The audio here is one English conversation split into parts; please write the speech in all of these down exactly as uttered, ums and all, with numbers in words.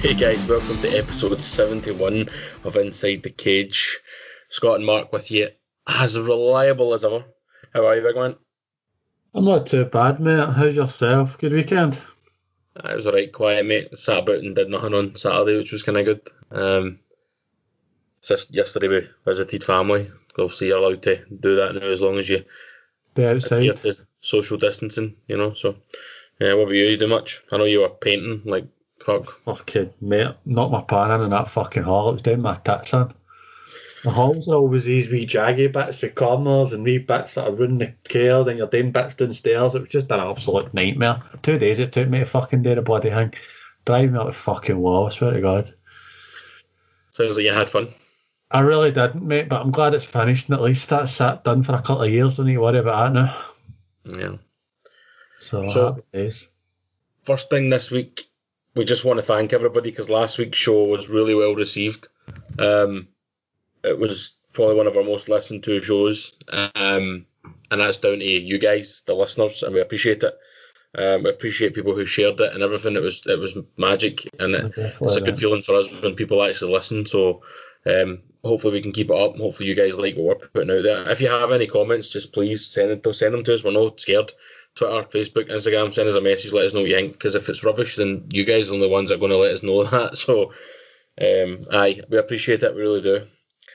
Hey guys, welcome to episode seventy-one of Inside the Cage. Scott and Mark with you, as reliable as ever. How are you, big man? I'm not too bad, mate. How's yourself? Good weekend? Uh, It was alright, quiet, mate. Sat about and did nothing on Saturday, which was kind of good. Um, just yesterday we visited family. Obviously, you're allowed to do that now as long as you Be adhere outside. to social distancing, you know. So, yeah, what about you? You do much? I know you were painting, like, fuck. Fucking mate, knocked my pan in in that fucking hall. It was down my tits in. The halls are always these wee jaggy bits with corners and wee bits that are ruining the care, then you're doing bits downstairs. It was just an absolute nightmare. Two days it took me to fucking do the bloody thing. Drive me up the fucking wall, I swear to God. Sounds like you had fun. I really didn't, mate, but I'm glad it's finished and at least that's that done for a couple of years. Don't need to worry about that now. Yeah. So So, happy days. first thing this week, we just want to thank everybody because last week's show was really well received. Um, it was probably one of our most listened to shows, um, and that's down to you guys, the listeners, and we appreciate it. Um, we appreciate people who shared it and everything. It was it was magic, and I it, it's definitely a good did. feeling for us when people actually listen. So um, hopefully we can keep it up. Hopefully you guys like what we're putting out there. If you have any comments, just please send it to send them to us. We're not scared. Twitter, Facebook, Instagram, send us a message. Let us know what you think. Because if it's rubbish, then you guys are the only ones that are going to let us know that. So um, aye, we appreciate it. We really do.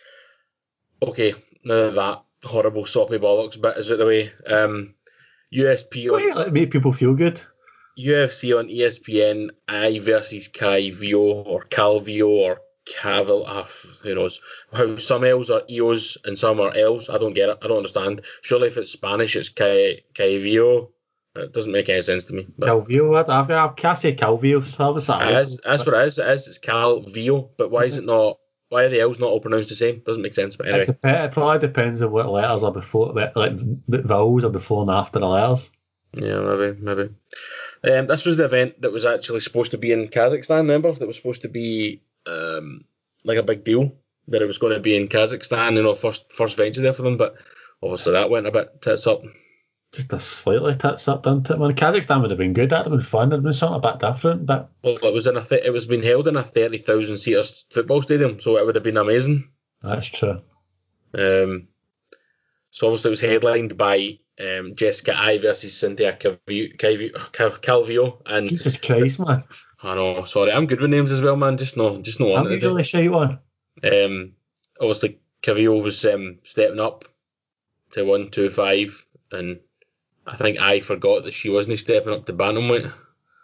Okay, now that that horrible soppy bollocks bit is out the way. Um, U S P on Wait, it made people feel good. U F C on E S P N, I versus Kai Vio or Calvio or Cavill, ah, who knows? How some L's are Eos and some are L's. I don't get it. I don't understand. Surely if it's Spanish, it's Kai Caivio. It doesn't make any sense to me. But Calvillo, I've, I've, I can't say Calvillo, so that's what I it would is, go that's with. what it is. It is. It's Calvio. But why is it not? Why are the L's not all pronounced the same? Doesn't make sense. But It, anyway, dep- it probably depends on what letters are before, like, like the vowels are before and after the letters. yeah, maybe, maybe. Um, this was the event that was actually supposed to be in Kazakhstan. Remember, that was supposed to be um, like a big deal that it was going to be in Kazakhstan. You know, first first venture there for them, but obviously that went a bit tits up. Just a slightly tits up, didn't it? Man, Kazakhstan would have been good. That'd have been fun. It'd have been something a bit different, but Well, it was in a th- it was being held in a thirty thousand seater football stadium, so it would have been amazing. that's true. Um, so obviously it was headlined by um, Jessica I versus Cynthia Calvillo, Calvillo, and Jesus Christ, man. I know, sorry, I'm good with names as well, man. Just no, just no on I'm today. usually shy one. Um, obviously, Cavill was um, stepping up to one two five, and I think I forgot that she wasn't stepping up to bantamweight.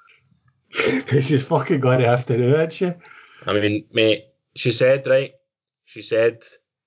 She's fucking going to have to do it, she. I mean, mate, she said right. She said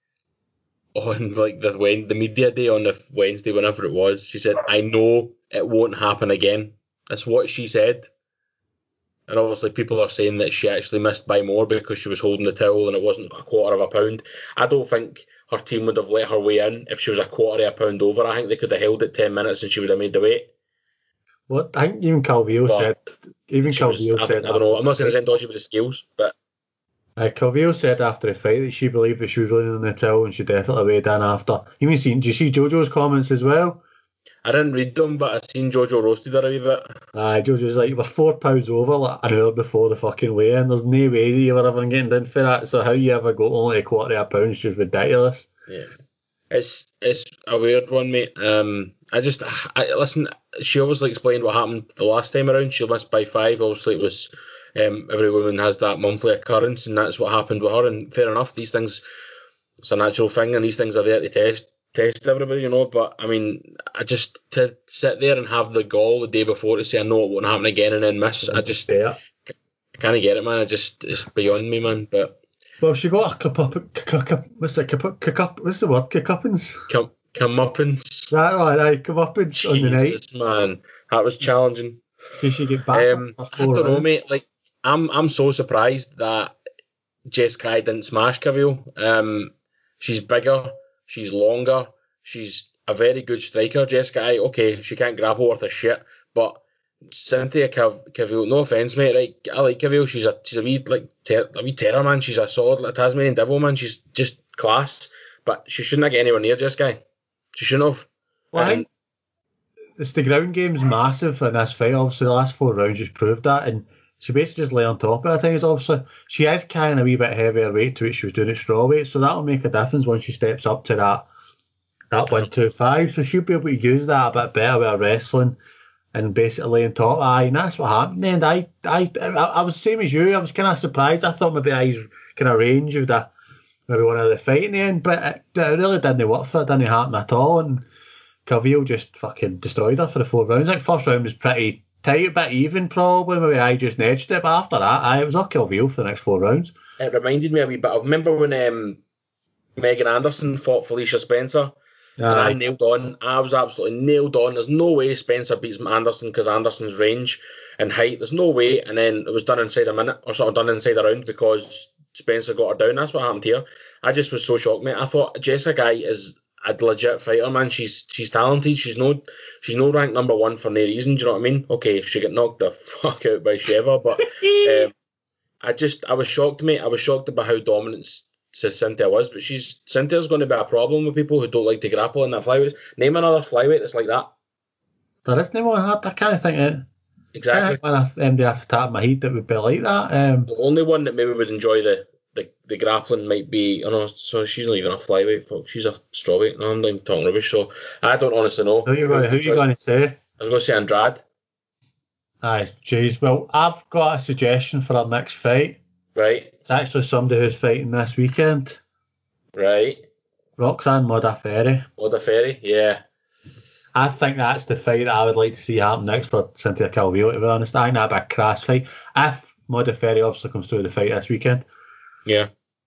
on like the when the media day on the Wednesday, whenever it was, she said, "I know it won't happen again." That's what she said. And obviously, people are saying that she actually missed by more because she was holding the towel and it wasn't a quarter of a pound. I don't think her team would have let her weigh in if she was a quarter of a pound over. I think they could have held it ten minutes and she would have made the weight. What I think even Calvillo But said, even she was, Calvillo I, th- said I don't after know, the I'm not saying it's fight. any dodgy with the skills, but Uh, Calvillo said after the fight that she believed that she was leaning on the till and she definitely weighed in after. You mean seen? Do you see Jojo's comments as well? I didn't read them, but I seen Jojo roasted her a wee bit. Uh, Jojo's like, we're four pounds over like an hour before the fucking weigh-in. There's no way that you were ever getting down for that. So how you ever go only a quarter of a pound is just ridiculous. Yeah. It's it's a weird one, mate. Um, I just I listen. She obviously explained what happened the last time around. She missed by five. Obviously, it was um, every woman has that monthly occurrence, and that's what happened with her. And fair enough, these things it's a natural thing, and these things are there to test test everybody, you know. But I mean, I just to sit there and have the gall the day before to say I know it won't happen again and then miss. I And just just stay up. I can't get it, man. I just it's beyond me, man. But Well, she got a cup up, cup, cup, what's it, cup, cup, what's the word, cuppins? come come up and Right, right, right, cuppins on the night. Jesus, man, that was challenging. Did she get back up Um, for I four don't know, mate. rounds? Like, I'm I'm so surprised that Jess Kai didn't smash Cavill. Um, she's bigger, she's longer, she's a very good striker. Jess Kai, okay, she can't grapple worth a shit, but Cynthia Cav- Cavill, no offense, mate. Right, I like Cavill. She's a she's a wee like ter- a wee terror, man. She's a solid like, Tasmanian devil, man. She's just class, but she shouldn't have get anywhere near Jess Kai. She shouldn't have. Well, I And think it's the ground game's massive in this fight. Obviously, the last four rounds just proved that. And she basically just lay on top of her things. Obviously, she is carrying a wee bit heavier weight to what she was doing at strawweight, so that'll make a difference when she steps up to that that one two five. So she'll be able to use that a bit better with her wrestling and basically on top. Aye, and that's what happened. And I, I, I, I was the same as you. I was kind of surprised. I thought maybe I's kind of range would have maybe one of the fight in the end, but it, it really didn't work for it. It didn't happen at all. And Calvillo just fucking destroyed her for the four rounds. I think first round was pretty tight, a bit even probably. Maybe I just edged it, but after that, I it was all Calvillo for the next four rounds. It reminded me a wee bit. I remember when um, Megan Anderson fought Felicia Spencer. Uh, and I nailed on. I was absolutely nailed on. There's no way Spencer beats Anderson because Anderson's range and height. There's no way. And then it was done inside a minute, or sort of done inside a round because Spencer got her down. That's what happened here. I just was so shocked, mate. I thought Jessica Guy is a legit fighter, man. She's she's talented. She's no she's no ranked number one for no reason. Do you know what I mean? Okay, she got knocked the fuck out by Sheva, but um, I just I was shocked, mate. I was shocked about how dominant to Cynthia was, but she's Cynthia's going to be a problem with people who don't like to grapple in that flyweight. Name another flyweight that's like that. There isn't one. I, I can't think it. Exactly. I think M D F top my head that would be like that. Um, the only one that maybe would enjoy the, the, the grappling might be, I know, so she's not even a flyweight, folks. She's a strawweight. No, I'm not even talking rubbish, so I don't honestly know. Who are you going, who you going to say? I was going to say Andrade. Aye, jeez. Well, I've got a suggestion for our next fight. Right. It's actually somebody who's fighting this weekend. Right. Roxanne Modafferi. Modafferi, yeah. I think that's the fight that I would like to see happen next for Cynthia Calvillo, to be honest. I think that'd be a crash fight. If Modafferi obviously comes through the fight this weekend. Yeah.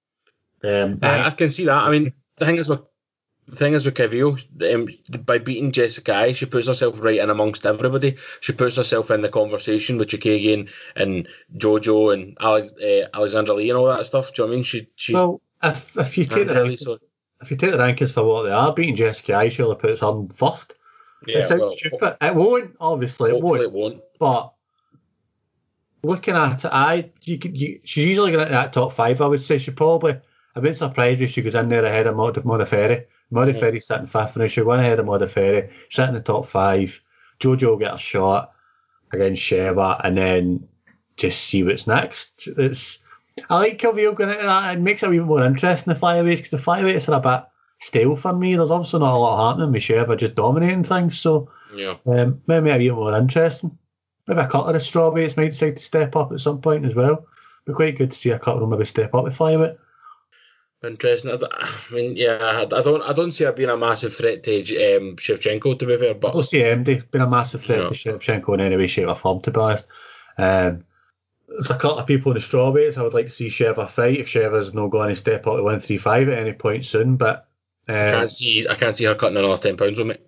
Um, I, I can see that. I mean, the thing is with The thing is with Calvillo, um, by beating Jessica Ai, she puts herself right in amongst everybody. She puts herself in the conversation with Chookagian and Jojo and Alex, uh, Alexandra Lee and all that stuff. Do you know what I mean? She, she well, if if you take the really, rankings, so. if you take the rankings for what they are, beating Jessica Ai surely puts her first. Yeah, it sounds well, stupid. It won't, obviously, it won't. it won't. But looking at it, I you could you, she's usually going into that top five. I would say she probably. I've been surprised if she goes in there ahead of Modafferi. Modafferi mm. sitting fifth, and she went ahead of Modafferi, sit in the top five. Jojo will get a shot against Sheva, and then just see what's next. It's I like Calvillo going into that. It makes it even more interesting, the flyweights, because the flyweights are a bit stale for me. There's obviously not a lot happening with Sheva just dominating things, so yeah, um, maybe a bit more interesting. Maybe a couple of the strawweights might decide to step up at some point as well. It'd be quite good to see a couple of them maybe step up with flyweight. Interesting. I mean, yeah, I don't, I don't see her being a massive threat to um, Shevchenko, to be fair. But I don't see M D being a massive threat no. to Shevchenko in any way, shape, or form. To be honest, um, there's a couple of people in the strawweights I would like to see Sheva fight if Sheva's not going to step up to one three five at any point soon. But um, I can't see, I can't see her cutting another ten pounds on me.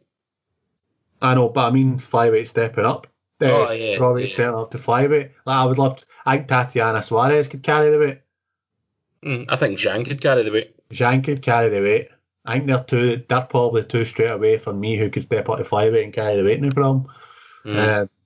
I know, but I mean flyweight stepping up. Uh, oh yeah, strawweight yeah. stepping up to flyweight. Like, I would love. To, I think Tatiana Suarez could carry the weight. Mm, I think Zhang could carry the weight. Zhang could carry the weight. I think they're two. They're probably two straight away for me who could step up to flyweight and carry the weight. No problem. Mm. Um,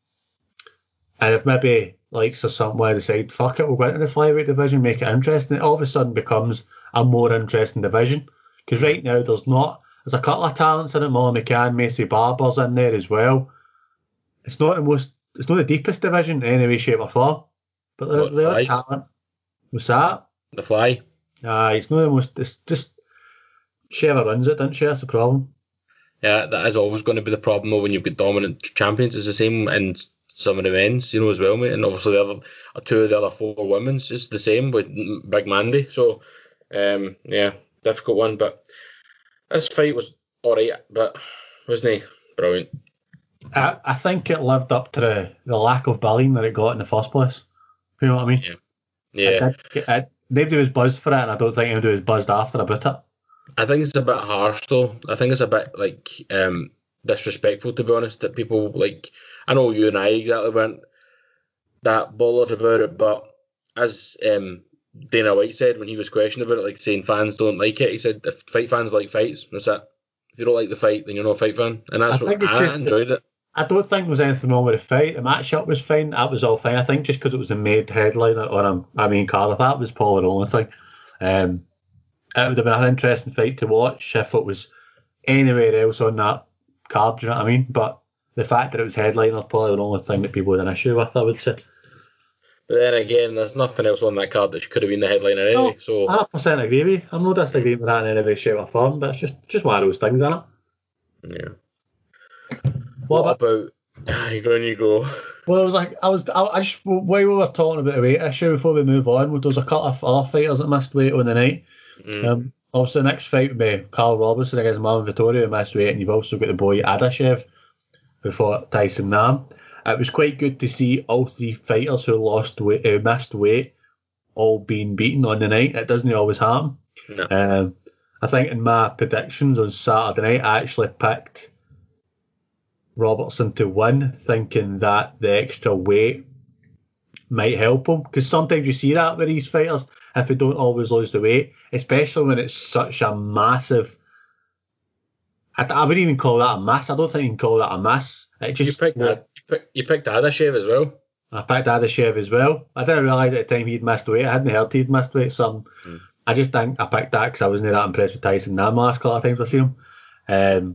and if maybe like so somewhere decide fuck it, we'll go into the flyweight division, make it interesting. It all of a sudden becomes a more interesting division because right now there's not. There's a couple of talents in it. Molly McCann, Macy Barber's in there as well. It's not the most. It's not the deepest division in any way, shape, or form. But there's the other talent. What's that? The Fly. Ah, uh, it's not the most. It's just. Sheva runs it, doesn't she? That's the problem. Yeah, that is always going to be the problem, though, when you've got dominant champions. It's the same in some of the men's, you know, as well, mate. And obviously, the other two of the other four women's is the same with Big Mandy. So, um, yeah, difficult one. But this fight was all right, but wasn't he brilliant? I, I think it lived up to the, the lack of billing that it got in the first place. You know what I mean? Yeah. Yeah. It, it, nobody was buzzed for it, and I don't think anybody was buzzed after about it. I think it's a bit harsh, though. I think it's a bit like um, disrespectful, to be honest. That people like, I know you and I exactly weren't that bothered about it, but as um, Dana White said when he was questioned about it, like saying fans don't like it, he said if fight fans like fights, that's it. If you don't like the fight, then you're not a fight fan, and that's I what I enjoyed it. I don't think there was anything wrong with the fight. The matchup was fine. That was all fine. I think just because it was a made headliner on a, I mean, card, that was probably the only thing. Um, It would have been an interesting fight to watch if it was anywhere else on that card, do you know what I mean? But the fact that it was headliner is probably the only thing that people had an issue with, I would say. But then again, there's nothing else on that card that could have been the headliner anyway. No, So one hundred percent agree with you. I'm not disagreeing with that in any way, shape, or form, but it's just, just one of those things, isn't it? yeah. What What about? about? Aye, go on you go. Well, it was like I was. I, I just while we were talking about the weight issue before we move on, there was a couple of other fighters that missed weight on the night. Mm. Um, obviously, the next fight would be Carl Robertson against Marvin Vettori, who missed weight, and you've also got the boy Adashev, who fought Tyson Nam. It was quite good to see all three fighters who lost weight, who missed weight, all being beaten on the night. It doesn't always happen. No. Um, I think in my predictions on Saturday night, I actually picked Robertson to win, thinking that the extra weight might help him. Because sometimes you see that with these fighters, if they don't always lose the weight, especially when it's such a massive. I, I wouldn't even call that a miss. I don't think you can call that a miss. It You just picked Ad, you picked, you picked Adashev as well. I picked Adashev as well. I didn't realise at the time he'd missed weight. I hadn't heard he'd missed weight, so I'm, Mm. I just think I picked that because I wasn't that impressed with Tyson Nam last couple of times I've seen him. Um,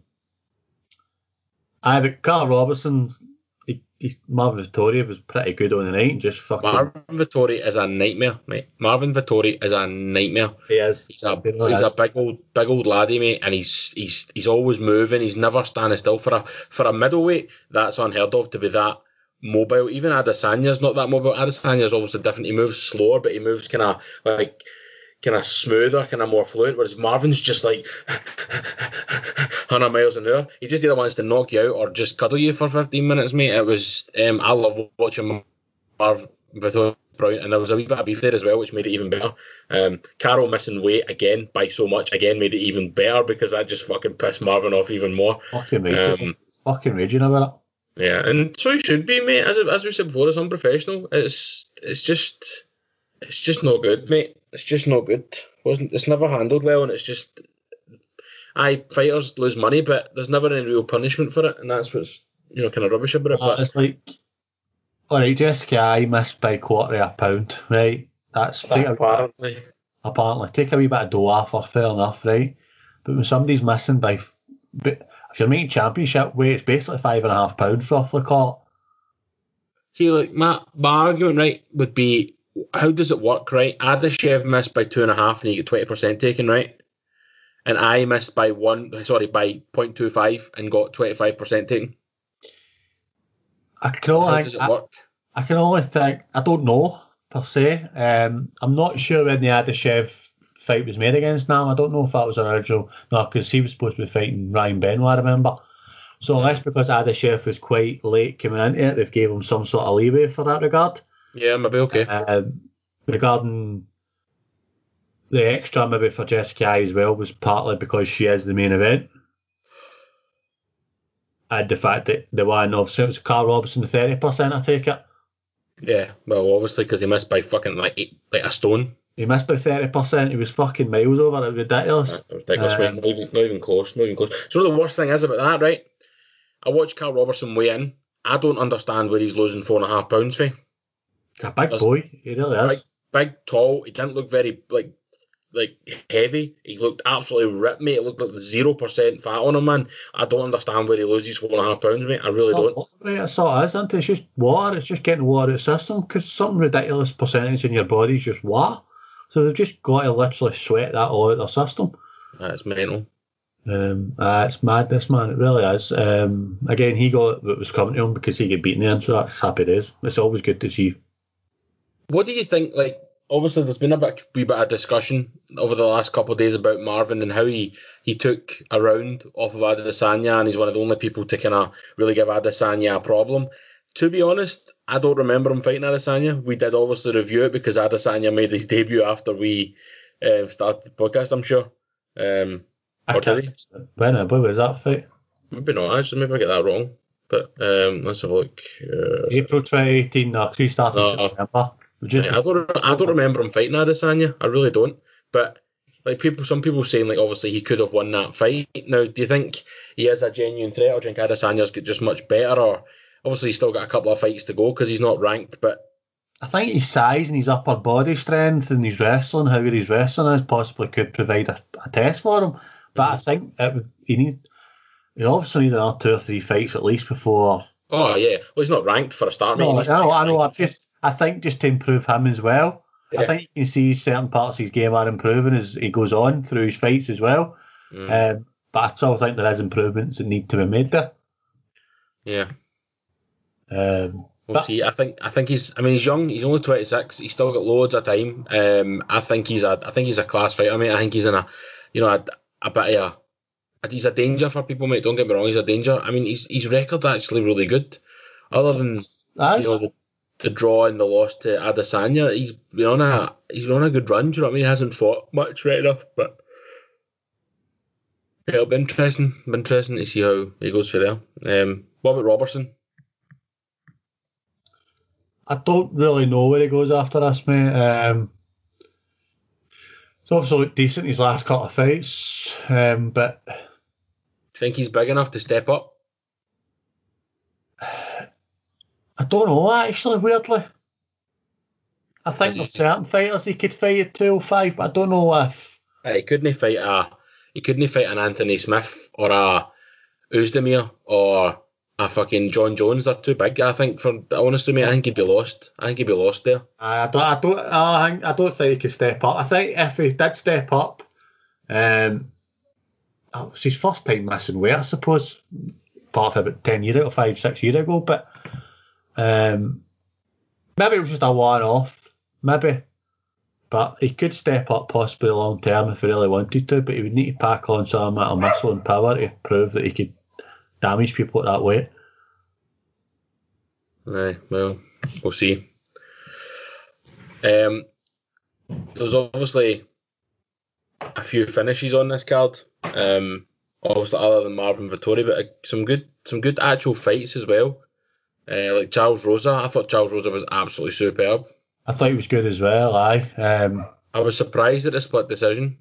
I but Carl Robertson, he, he, Marvin Vittori was pretty good on the night. Just fucking, Marvin Vittori is a nightmare, mate. Marvin Vittori is a nightmare. he is. He's a He really he's is. a big old big old laddie, mate, and he's he's he's always moving. He's never standing still for a for a middleweight. That's unheard of to be that mobile. Even Adesanya's not that mobile. Adesanya's obviously different. He moves slower, but he moves kind of like kind of smoother, kind of more fluent. Whereas Marvin's just like one hundred miles an hour. He just either wants to knock you out or just cuddle you for fifteen minutes, mate. It was um, I love watching Marv Vittori. Brilliant, and there was a wee bit of beef there as well, which made it even better. Um, Carol missing weight again by so much again made it even better because that just fucking pissed Marvin off even more. Fucking raging. Um, fucking raging about it. yeah, and so he should be, mate. As as we said before, it's unprofessional. It's it's just it's just not good, mate. It's just not good. wasn't It's never handled well, and it's just aye, fighters lose money, but there's never any real punishment for it, and that's what's you know kind of rubbish about it. Uh, But it's like, alright, Jessica I missed by quarter of a pound, right? That's take a, apparently, apparently take a wee bit of dough off her, fair enough, right? But when somebody's missing by, but if you're making championship weight, it's basically five and a half pounds roughly caught. see, like my my argument, right, would be how does it work, right? Adashev missed by two and a half, and you get twenty percent taken, right? And I missed by one, sorry, by point two five and got twenty five percent taken. I can only How think, does it I, work? I can only think I don't know per se. Um, I'm not sure when the Adashev fight was made against Nam. I don't know if that was an original. No, because he was supposed to be fighting Ryan Benoit, I remember. So unless because Adashev was quite late coming into it, they've gave him some sort of leeway for that regard. Yeah, maybe okay. Um, regarding the extra maybe for Jessica I as well was partly because she is the main event. And the fact that the one of it was Carl Robinson the thirty percent I take it. Yeah, well, obviously because he missed by fucking like eight, like a stone. He missed by thirty percent, he was fucking miles over, it was ridiculous. That was ridiculous, mate. Um, Not even, not even close. Not even close. So the worst thing is about that, right? I watched Carl Robertson weigh in. I don't understand where he's losing four and a half pounds for. It's a big There's boy, he really big, is. big, tall. He didn't look very like like heavy. He looked absolutely ripped, mate. It looked like zero percent fat on him, man. I don't understand where he loses four and a half pounds, mate. I really It's don't. all, right, that's all it is, isn't it? It's just water, it's just getting water out of the system because some ridiculous percentage in your body is just water. So they've just got to literally sweat that all out of their system. That's mental. Um, uh, it's madness, man. It really is. Um, again, he got what was coming to him because he got beaten there, so that's happy days. It's always good to see. What do you think? Like, obviously, there's been a bit, wee bit of discussion over the last couple of days about Marvin and how he, he took a round off of Adesanya, and he's one of the only people to kind of really give Adesanya a problem. To be honest, I don't remember him fighting Adesanya. We did obviously review it because Adesanya made his debut after we uh, started the podcast, I'm sure. Um, I or did can't. he? When, when was that fight? Maybe not, actually. Maybe I get that wrong. But um, let's have a look. Uh, April twenty eighteen. No, he started in no, September. Just I don't. I don't remember him fighting Adesanya. I really don't. But like people, some people saying like obviously he could have won that fight. Now, do you think he is a genuine threat, or do you think Adesanya's get just much better? Or obviously he's still got a couple of fights to go because he's not ranked. But I think his size and his upper body strength and his wrestling, how good his wrestling is, possibly could provide a, a test for him. But mm-hmm. I think it would, he need. He obviously need another two or three fights at least before. Oh yeah, well he's not ranked for a start. No, Mate. I know, I know. I'm just, I think just to improve him as well. Yeah. I think you can see certain parts of his game are improving as he goes on through his fights as well. Mm. Um, but I still think there is improvements that need to be made there. Yeah. Um, We'll but see. I think I think he's. I mean, he's young. He's only twenty six. He's still got loads of time. Um, I think he's a. I think he's a class fighter, mate. I think he's in a, you know, a, a bit of a. He's a danger for people, mate. Don't get me wrong. He's a danger. I mean, his his record's actually really good. Other than you as know the the draw and the loss to Adesanya, he's been on a he's been on a good run. Do you know what I mean? He hasn't fought much right enough, but yeah, it'll be interesting. It'll be interesting to see how he goes for there. Um, what about Robertson? I don't really know where he goes after this, mate. Um, he's obviously looked decent in his last couple of fights, um, but Do you think he's big enough to step up? I don't know, actually, weirdly. I think Because there's he's certain fighters he could fight at two oh five, but I don't know if... uh, he couldn't fight a he couldn't fight an Anthony Smith or a Uzdemir or a fucking John Jones. They're too big. I think for honestly, mate, I think he'd be lost. I think he'd be lost there. I don't, I don't, I think, I don't think he could step up. I think if he did step up, um, it was his first time missing weight, I suppose. Part of about ten years ago, five, six years ago, but um, maybe it was just a one-off, maybe. But he could step up possibly long term if he really wanted to, but he would need to pack on some amount of muscle and power to prove that he could damage people at that weight. Aye, well, we'll see. Um, there was obviously a few finishes on this card. Um, obviously other than Marvin Vittori, but uh, some good, some good actual fights as well. Uh, like Charles Rosa, I thought Charles Rosa was absolutely superb. I thought he was good as well, aye. Um, I was surprised at the split decision.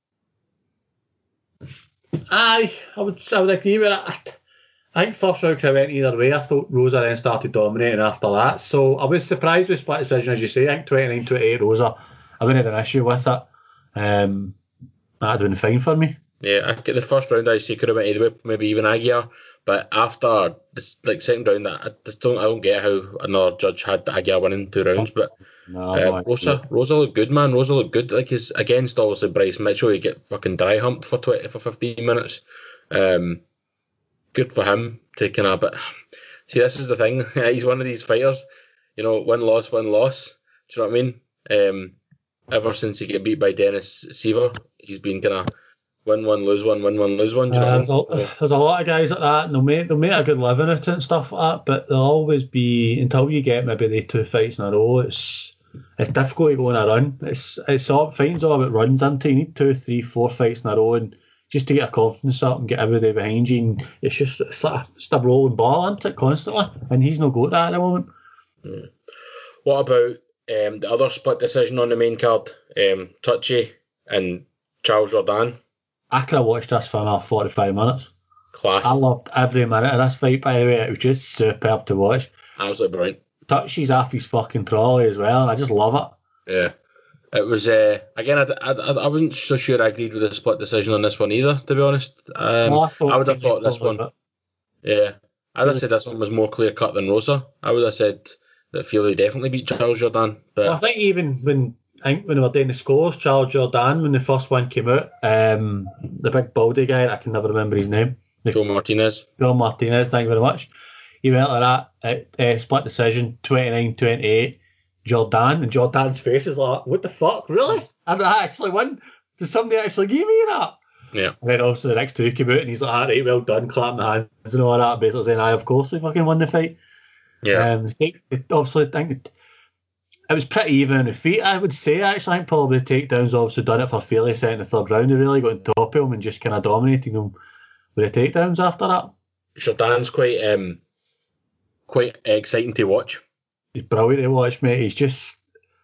aye, I would, I would agree with that. I think first round could have went either way. I thought Rosa then started dominating after that. So I was surprised with split decision, as you say. I think twenty-nine twenty-eight Rosa. I wouldn't have an issue with it. Um, that'd have been fine for me. Yeah, I get the first round. I say could have went either way, maybe even Aguiar. But after this, like second round, I just don't, I don't get how another judge had Aguiar winning two rounds. But No, uh, no idea. Rosa, Rosa looked good, man. Rosa looked good. Like he's against obviously Bryce Mitchell, he get fucking dry humped for twenty for fifteen minutes. Um, good for him taking a bit. See, this is the thing. He's one of these fighters. You know, win loss, win loss. Do you know what I mean? Um, ever since he got beat by Dennis Seaver, he's been kind of win one, lose one, win one, lose one. Do you know Uh, what I there's, mean? a, there's a lot of guys like that, and they'll make, they'll make a good living at it and stuff like that, but there'll always be, until you get maybe the two fights in a row, it's it's difficult to go on a run. It's it's all, fighting's all about runs, isn't it? You need two, three, four fights in a row, and just to get a confidence up and get everybody behind you, and it's just, it's like a, just a rolling ball, isn't it, constantly? And he's not got that at the moment. Mm. What about um, the other split decision on the main card? Um, Touchy and Charles Jordan. I could have watched this for another forty-five minutes. I Class. loved every minute of this fight, by the way. It was just superb to watch. Absolutely brilliant. Touchy's off his fucking trolley as well, and I just love it. Yeah. It was, uh, again, I, I, I wasn't so sure I agreed with the split decision on this one either, to be honest. No, Um, I I thought would have Fury thought this probably, one, but yeah, I'd have Fury. said this one was more clear cut than Rosa. I would have said that Fury definitely beat Charles Jordan, Well, I but think even when I think when they were doing the scores, Charles Jordan, when the first one came out, um, the big baldy guy, I can never remember his name, the Joe Martinez. Bill Martinez, thank you very much. He went like that at uh, split decision, twenty-nine twenty-eight, Jordan, and Jordan's face is like, what the fuck, really? And I actually won. Did somebody actually give me that? Yeah, And then also the next two came out, and he's like, ah, right, well done, clapping the hands and all that, basically saying, I, of course, they fucking won the fight. yeah. Um, it, it, obviously, I think it, it was pretty even on the feet, I would say, actually. I think probably the takedowns obviously done it for Fairley set in the third round. They really got on top of him and just kind of dominating him with the takedowns after that. Jordan's quite, um, quite exciting to watch. He's brilliant to watch, mate. He's just...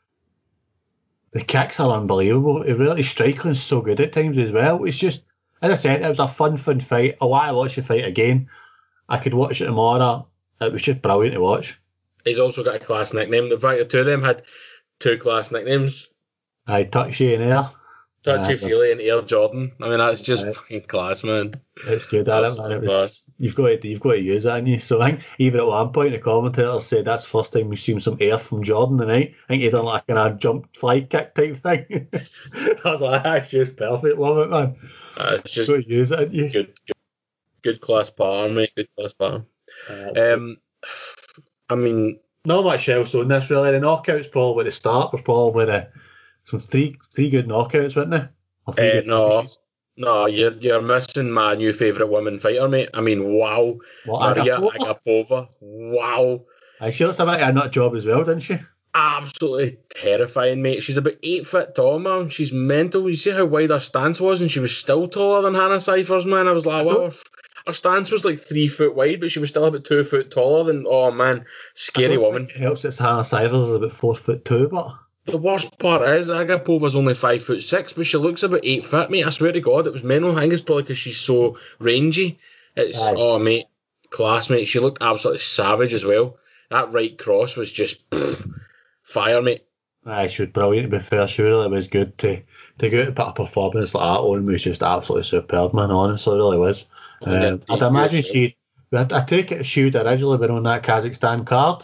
The kicks are unbelievable. He really, his striking's so good at times as well. It's just, as I said, it was a fun, fun fight. I want to watch the fight again. I could watch it tomorrow. It was just brilliant to watch. He's also got a class nickname. The fact the two of them had two class nicknames. I touch you in there. Touchy feely and Air Jordan. I mean, that's just uh, fucking class, man. It's good at it, man. It was Class. you've got to you've got to use it, and you. So I think even at one point the commentator said that's the first time we've seen some air from Jordan tonight. I think he done like an kind of jump fly kick type thing. I was like, that's just perfect, love it, man. Uh, it's just so use it, you. Good, good, good class pattern, mate. Good class pattern. Uh, um, I mean, not much else on this really. The knockouts probably at the start was probably the, some three three good knockouts, weren't there? Or three uh, good no, finishes. no, you're you're missing my new favourite women fighter, mate. I mean, wow, What, Maria Agapova? Agapova. Wow, I she looks a bit of a nut job as well, didn't she? absolutely terrifying, mate. She's about eight foot tall, man. She's mental. You see how wide her stance was, and she was still taller than Hannah Cyphers, man. I was like, wow, her, her stance was like three foot wide, but she was still about two foot taller than. Oh man, scary I don't woman. think it helps that Hannah Cyphers is about four foot two, but. The worst part is Agapova's only five foot six, but she looks about eight foot, mate. I swear to God, it was mental. I think it's probably because she's so rangy. It's Aye. oh mate, class mate. She looked absolutely savage as well. That right cross was just pff, fire, mate. Aye, she was brilliant to be fair. She really was good to to go out and put a performance like that on was just absolutely superb, man. Honestly, it really was. Um, I'd imagine she. I take it she would originally been on that Kazakhstan card.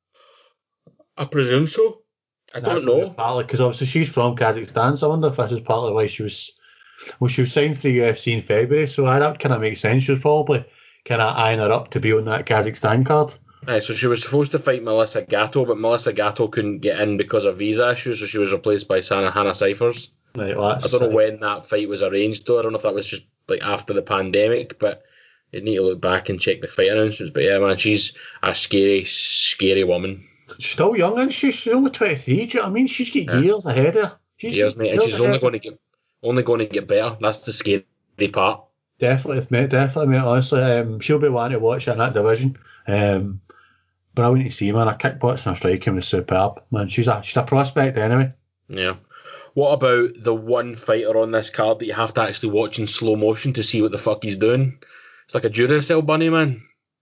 I presume so. I don't know. Partly because obviously she's from Kazakhstan, so I wonder if this is partly why she was. Well, she was signed for the U F C in February, so aye, that kind of makes sense. She was probably kind of eyeing her up to be on that Kazakhstan card. Aye, so she was supposed to fight Melissa Gatto, but Melissa Gatto couldn't get in because of visa issues, so she was replaced by Sana Hannah Cyphers. Right, well, I don't know when that fight was arranged, though. I don't know if that was just like after the pandemic, but you need to look back and check the fight announcements. But yeah, man, she's a scary, scary woman. She's still young, isn't she? She's only twenty-three. Do you know what I mean? She's got yeah. years ahead of her. She's years, mate, and she's only going to get only going to get better. That's the scary part. Definitely, mate. Definitely, mate. Honestly, um, she'll be one to watch in that division. Um, brilliant to see, man. Her kickboxing and striking was superb, man. She's a she's a prospect anyway. Yeah. What about the one fighter on this card that you have to actually watch in slow motion to see what the fuck he's doing? It's like a Duracell bunny, man.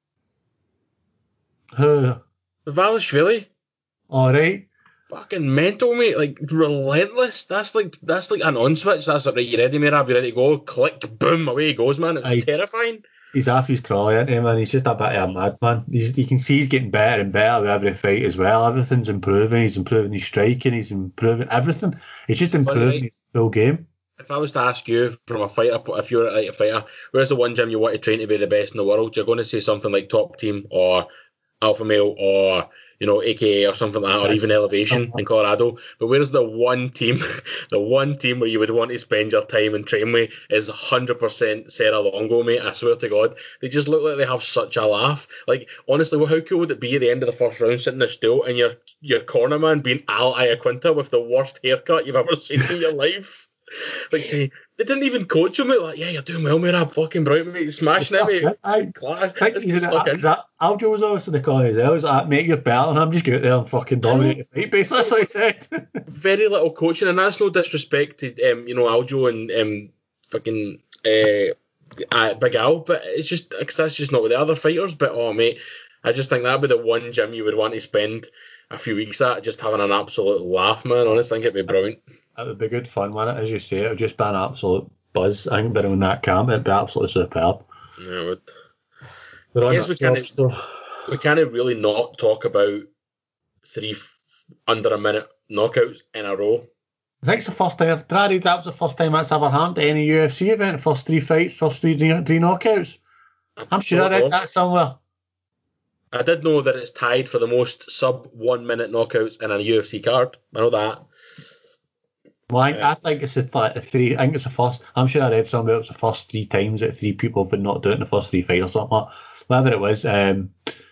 Who? Valishvili. All right. Fucking mental, mate. Like relentless. That's like that's like an on switch. That's like, right, you ready, mate? You ready to go? Click, boom, away he goes, man. It's I, terrifying. He's off his trolley, isn't he, man? He's just a bit of a madman. He's, you can see he's getting better and better with every fight as well. Everything's improving. He's improving his striking. He's improving everything. He's just improving Funny, right? his full game. If I was to ask you from a fighter, if you're like a fighter, where's the one gym you want to train to be the best in the world? You're going to say something like Top Team or Alpha Male or, you know, A K A or something like that, or even Elevation in Colorado. But where's the one team, the one team where you would want to spend your time and train with is one hundred percent Serra Longo, mate. I swear to God. They just look like they have such a laugh. Like, honestly, well, how cool would it be at the end of the first round sitting in a stool and your, your corner man being Al Iaquinta with the worst haircut you've ever seen in your life? Like, see, they didn't even coach him. Like, yeah, you're doing well, mate. I'm fucking brilliant, mate. Smashing it, mate. I, Class. Let's get stuck in. Aljo was obviously the call as well. He's like, mate, you're better, and I'm just go out there and fucking dominate the fight, basically. That's what he said. Very little coaching, and that's no disrespect to, um, you know, Aljo and um, fucking uh, uh, Big Al, but it's just, because that's just not with the other fighters. But, oh, mate, I just think that'd be the one gym you would want to spend a few weeks at, just having an absolute laugh, man. Honestly, I think it'd be brilliant. It would be good fun, wouldn't it? As you say, it would just be an absolute buzz. I think being on that camp, it'd be absolutely superb. Yeah, it would. They're I guess we can't, so. we can't really not talk about three f- under a minute knockouts in a row. I think it's the first time, did I read that was the first time that's ever happened to any U F C event? First three fights, first three, three knockouts. I'm sure I read know. that somewhere. I did know that it's tied for the most sub one minute knockouts in a U F C card. I know that. Well, I, yeah. I think it's the th- three. I think it's the first. I'm sure I read somewhere it was the first three times that three people have been knocked out in the first three fights or something like that. Whatever it was. Um,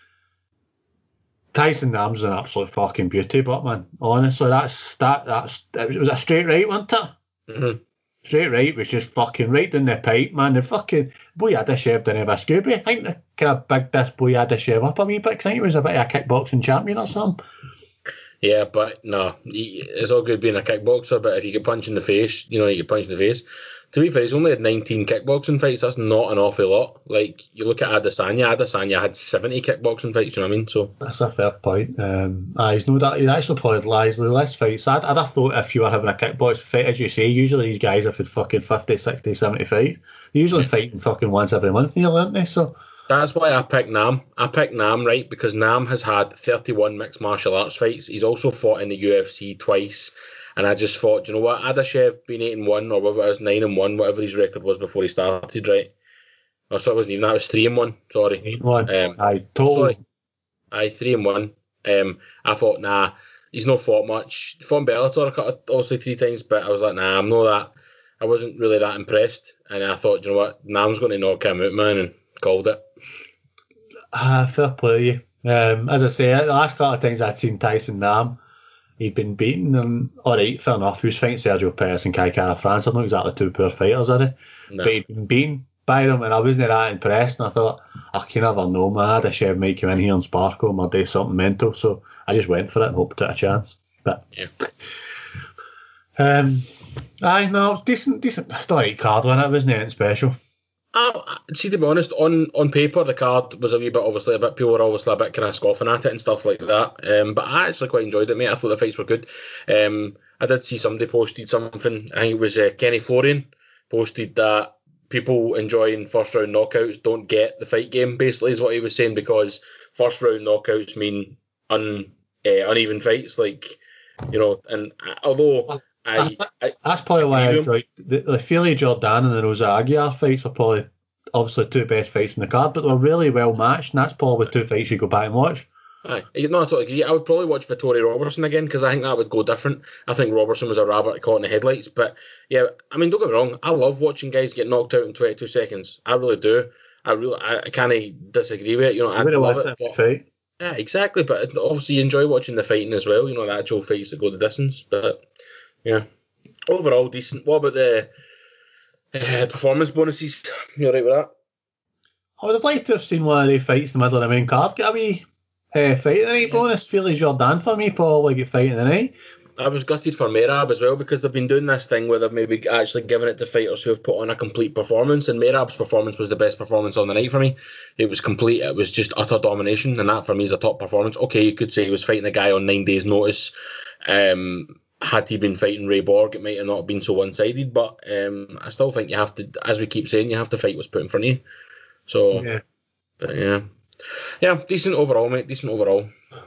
Tyson Rams is an absolute fucking beauty, but man, honestly, that's that. That's it was a straight right, wasn't it? Mm-hmm. Straight right was just fucking right down the pipe, man. The fucking Boyadashev didn't have a Scooby. I think the kind of big this Boyadashev up a wee bit because I think he was a bit of a kickboxing champion or something. Yeah, but no, it's all good being a kickboxer, but if you get punched in the face, you know, you get punched in the face. To be fair, he's only had nineteen kickboxing fights. That's not an awful lot. Like, you look at Adesanya, Adesanya had seventy kickboxing fights, you know what I mean? So That's a fair point. Um, aye, he's no that he's actually played largely less fights. I'd, I'd have thought if you were having a kickboxing fight, as you say, usually these guys have had fucking fifty, sixty, seventy fights. They're usually fighting fucking once every month nearly, aren't they? So that's why I picked Nam. I picked Nam, right, because Nam has had thirty-one mixed martial arts fights. He's also fought in the U F C twice. And I just thought, you know what, Adashev being eight and one or whatever it was, nine and one, whatever his record was before he started, right? Oh, so it wasn't even that. It was three and one. Sorry, eight one. Um, Aye, total. sorry, aye, three and one. Um, I thought, nah, he's not fought much. He fought in Bellator, a couple- obviously three times, but I was like, nah, I'm not that. I wasn't really that impressed, and I thought, you know what, Nam's going to knock him out, man, and called it. Ah, fair play. Um, as I say, the last couple of times I'd seen Tyson Nam, he'd been beaten, and all right, fair enough. He was fighting Sergio Perez and Kai Kara France. They're not exactly two poor fighters, are they? Nah. But he'd been beaten by them, and I wasn't that impressed. And I thought, I can never know, man. Adeshev might come in here and sparkle him or do something mental. So I just went for it and hoped to take a chance. But yeah, um, aye, no, decent, decent. Still a right card on it, wasn't it? Special. Uh, see, to be honest, on, on paper, the card was a wee bit, obviously, a bit, people were obviously a bit kind of scoffing at it and stuff like that. Um, but I actually quite enjoyed it, mate. I thought the fights were good. Um, I did see somebody posted something, I think it was uh, Kenny Florian, posted that people enjoying first round knockouts don't get the fight game, basically, is what he was saying, because first round knockouts mean un, uh, uneven fights, like, you know, and although I, I That's probably why I agree with him. enjoyed the, the Felix Jordan and the Rosa Aguiar fights are probably obviously two best fights in the card, but they're really well matched, and that's probably two fights you go back and watch. Aye, no, I totally agree. I would probably watch Vittori Robertson again because I think that would go different. I think Robertson was a rabbit caught in the headlights, but yeah, I mean, don't get me wrong. I love watching guys get knocked out in twenty-two seconds. I really do. I really, I kind of disagree with it. You know, I You would have love watched it. that But, fight. yeah, exactly. But obviously, you enjoy watching the fighting as well. You know, the actual fights that go the distance. But yeah, overall decent. What about the uh, performance bonuses? You alright with that? I would have liked to have seen one of the fights in the middle of the main card get a wee uh, fight of the night Yeah. bonus. Felix Jordan for me probably get fight of the night. I was gutted for Merab as well because they've been doing this thing where they've maybe actually given it to fighters who have put on a complete performance, and Merab's performance was the best performance on the night for me. It was complete, it was just utter domination, and that for me is a top performance. Okay, you could say he was fighting a guy on nine days' notice. Um, had he been fighting Ray Borg, it might have not been so one-sided, but um, I still think you have to, as we keep saying, you have to fight what's put in front of you. So, Yeah. but yeah. Yeah, decent overall, mate, decent overall.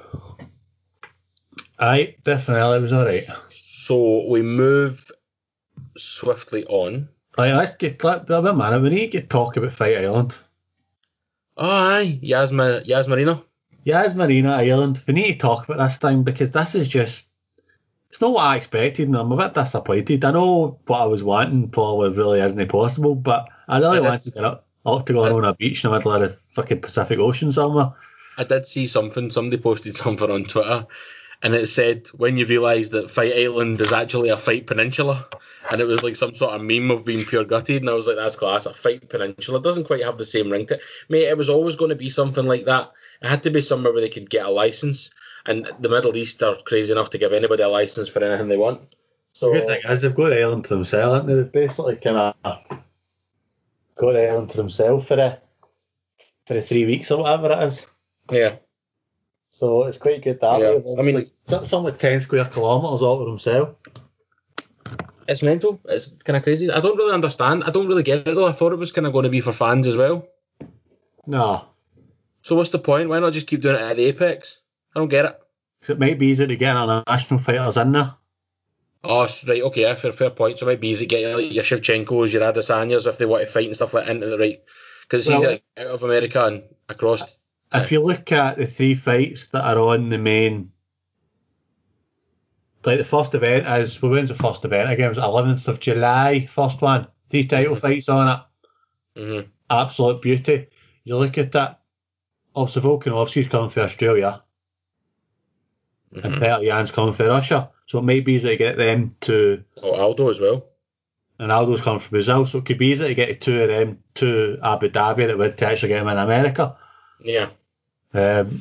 Aye, definitely, it was alright. So we move swiftly on. Right, let's get, let, wait a minute, we need to talk about Fight Island. Oh, aye, Yasma, Yas Marina. Yas Marina Island, we need to talk about this thing because this is just, it's not what I expected and I'm a bit disappointed. I know what I was wanting probably really isn't possible, but I really I did, wanted to get up, up to go I, on a beach in the middle of the fucking Pacific Ocean somewhere. I did see something, somebody posted something on Twitter, and it said, when you realise that Fight Island is actually a fight peninsula, and it was like some sort of meme of being pure gutted, and I was like, that's class, a fight peninsula. It doesn't quite have the same ring to it. Mate, it was always going to be something like that. It had to be somewhere where they could get a licence, and the Middle East are crazy enough to give anybody a licence for anything they want. The good So, thing is they've got the island to themselves, haven't they? They've basically kind of got the island to themselves for the, for the three weeks or whatever it is. yeah. So it's quite good that Yeah, way. I mean- like, something like ten square kilometres all to themselves. It's mental. It's kind of crazy. I don't really understand. I don't really get it, though. I thought it was kind of going to be for fans as well. No, So what's the point? Why not just keep doing it at the Apex? I don't get it. it might be easy to get international fighters in there. Oh, right, okay, yeah, fair, fair point. So it might be easy to get like, your Shevchenkos, your Adesanyas, if they want to fight and stuff like that into the right. Because it's Well, easy like, out of America and across. If you look at the three fights that are on the main, like the first event is, well, when's the first event? Again, it was eleventh of July, first one. Three title Mhm. fights on it. Mm-hmm. Absolute beauty. You look at that, obviously Volkanovski's coming for Australia, Mm-hmm. and Petr Yan's coming for Russia. So it might be easy to get them to, Oh, Aldo as well. and Aldo's coming from Brazil, so it could be easy to get two of them to Abu Dhabi that would to actually get them in America. Yeah. Um,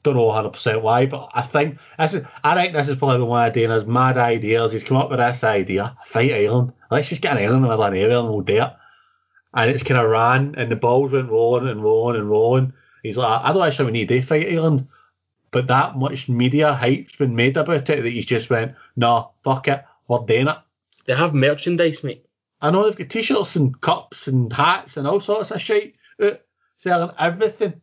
don't know one hundred percent why, but I think this is, I think this is probably one of Dana's mad ideas. He's come up with this idea, fight Ireland. Let's just get an island in the middle of nowhere and we'll do it. And it's kind of ran, and the balls went rolling and rolling and rolling. He's like, I don't actually need to fight Ireland, but that much media hype's been made about it that he's just went, no, fuck it, we're doing it. They have merchandise, mate. I know they've got t-shirts and cups and hats and all sorts of shit out, selling everything.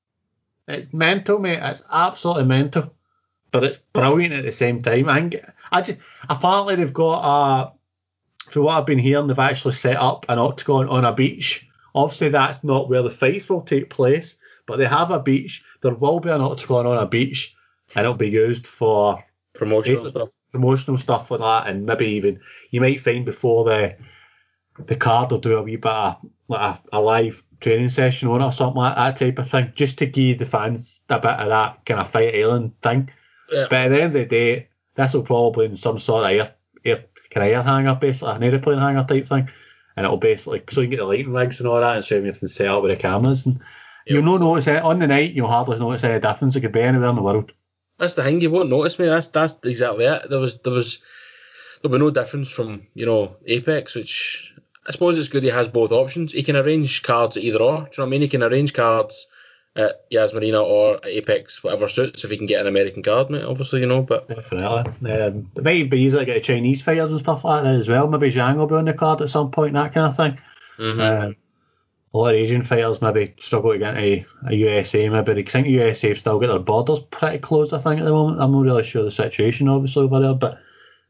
It's mental, mate. It's absolutely mental, but it's brilliant at the same time. I, think, I just, apparently they've got a, for what I've been hearing, they've actually set up an octagon on a beach. Obviously, that's not where the fights will take place, but they have a beach. There will be an octagon on a beach, and it'll be used for promotional stuff, promotional stuff for that, and maybe even you might find before the the card will do a wee bit of like a, a live training session on it or something like that type of thing, just to give the fans a bit of that kind of fight island thing. Yeah. But at the end of the day, this will probably in some sort of air, air kind of air hanger, basically an aeroplane hanger type thing, and it'll basically so you can get the lighting rigs and all that, and so everything set up with the cameras, and yep. You'll no notice it on the night. You'll hardly notice any difference. It could be anywhere in the world. That's the thing. You won't notice me. That's that's exactly it. There was there was there'll be no difference from you know Apex, which. I suppose it's good he has both options. He can arrange cards at either or. Do you know what I mean? He can arrange cards at Yas Marina or at Apex, whatever suits, if he can get an American card, mate, obviously, you know. But definitely. Um, it might be easy to get Chinese fighters and stuff like that as well. Maybe Zhang will be on the card at some point, that kind of thing. Mm-hmm. Um, a lot of Asian fighters maybe struggle to get into a U S A, maybe. I think U S A have still got their borders pretty closed, I think, at the moment. I'm not really sure the situation, obviously, over there, but...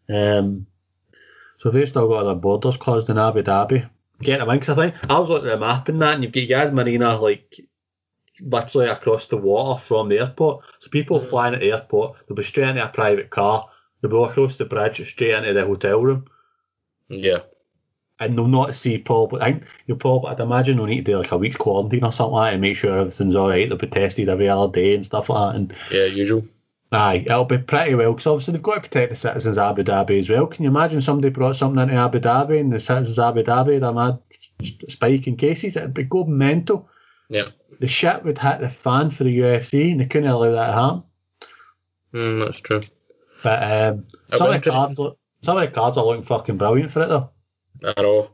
Um, So they've still got their borders closed in Abu Dhabi. Get them in, because I think I was looking at the map and that, and you've got Yas Marina like literally across the water from the airport. So people mm. flying at the airport, they'll be straight into a private car, they'll go across the bridge straight into the hotel room. Yeah. And they'll not see probably, I think you'll probably, I'd imagine they'll need to do like a week's quarantine or something like that and make sure everything's alright. They'll be tested every other day and stuff like that. And yeah, usual. Aye, it'll be pretty well, because obviously they've got to protect the citizens of Abu Dhabi as well. Can you imagine somebody brought something into Abu Dhabi and the citizens of Abu Dhabi, they're mad spike in cases? It'd be go mental. Yeah. The shit would hit the fan for the U F C and they couldn't allow that to happen. Mm, that's true. But um, some, of the cards, some of the cards are looking fucking brilliant for it though. I know.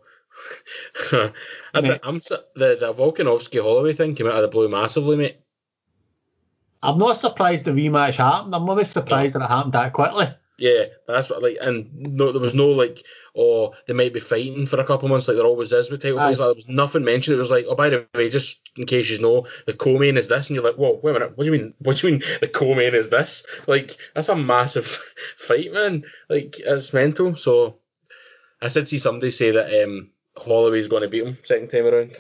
I th- I'm, the, the Volkanovski Holloway thing came out of the blue massively, mate. I'm not surprised the rematch happened. I'm really surprised no. that it happened that quickly. Yeah, that's what, like, and no, there was no, like, oh, they might be fighting for a couple of months like there always is with title fights. Like, there was nothing mentioned. It was like, oh, by the way, just in case you know, the co-main is this. And you're like, whoa, wait a minute, what do you mean, what do you mean the co-main is this? Like, that's a massive fight, man. Like, it's mental. So, I did see somebody say that um, Holloway's going to beat him second time around.